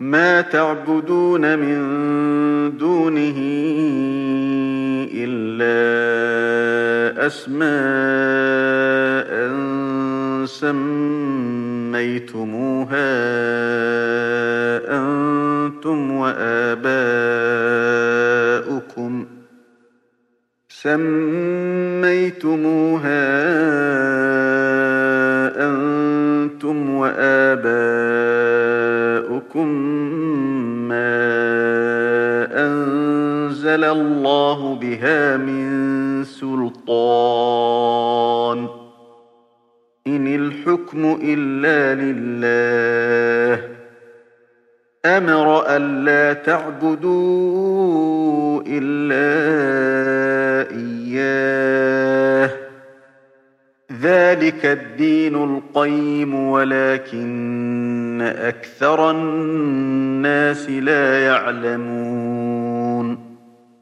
ما تعبدون من دونه إلا أسماء سميتموها أنتم وآباؤكم ما أنزل الله بها من سلطان إن الحكم إلا لله أمر ألا تعبدوا إلا إياه ذلك الدين القيم ولكن أكثر الناس لا يعلمون